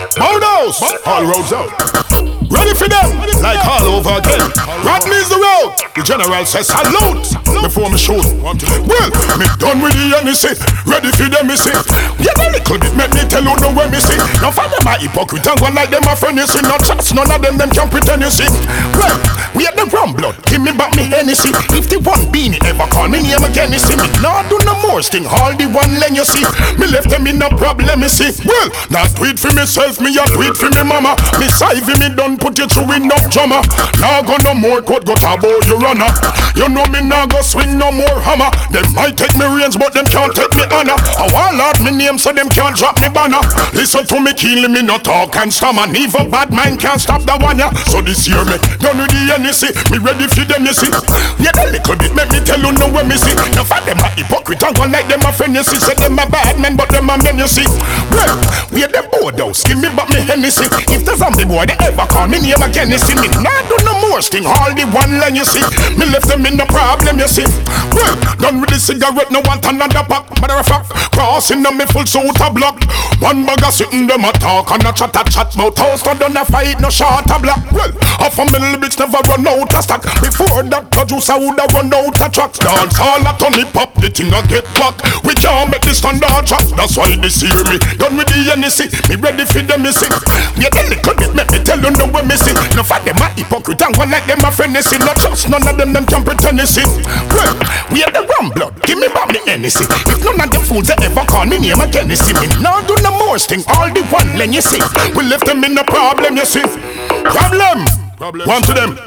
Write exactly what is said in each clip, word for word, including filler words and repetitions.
Modos, all roads out. Ready for them, like all over again. Rodney's the road. The general says salute before me shoot. Well, me done with the N C. Ready for them, me see. Yeah, a little bit make me tell you the way me see. Now for them a hypocrite and one like them a friend, you see. No chance, none of them them can pretend, you see. Well, we had the rum blood, give me back me Hennessy. If the one beanie ever call me name again, you see me. Now do no more sting, all the one len you see. Me left them in no problem, you see. Well, not tweet for myself, me a tweet for me mama. Me side for me done put you through enough drama. Now go no more court, go about your runner. You know me now go swing no more hammer. Them might take me reins, but them can't take me honor. I want out me name so them can't drop me banner. Listen to me keenly, me no talk and stammer. Neither bad mind can't stop the one ya. So this year me done with the N C. Me ready for them, you see. Yeah, a little bit make me tell you know where me see. Now for them a hypocrite and one like them a friend, you see. Say them a bad man, but them a men, you see. Well, we are the board house, give me back me Hennessy. If the zombie boy they ever call me name again, you see me. Nah do no more sting, all the one line, you see. Me left them in no problem, you see. Well, done with the cigarette, no want another pack. Matter of fact, crossing them me full suit a block. One bag of sitting them a talk and a chat a chat about house. No done a fight, no short a block. Well, half a middle bitch never run out of stock. Before that produce I woulda run out of tracks. Dance all that on me pop, the thing a get back. We can't make the standard drop. That's why this hear me. Done with the N C, me ready for them, you see. Yeah, the little bit make me tell you know where me see. No for them a hypocrite and one like them a friend, you see. No trust none of them, them can pretend, you see. Well, we are the rum blood, give me back the N C. If none of them fools they ever call me name again, you see. Me now do no more sting, all the one len, you see. We left them in no problem, you see. Problem, problem. One to them.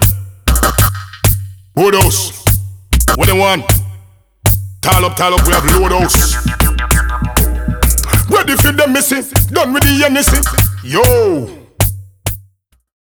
Woodhouse, what they want? Tall up, tall up, we have load house. Ready for them, missing. Done with the N C. Yo.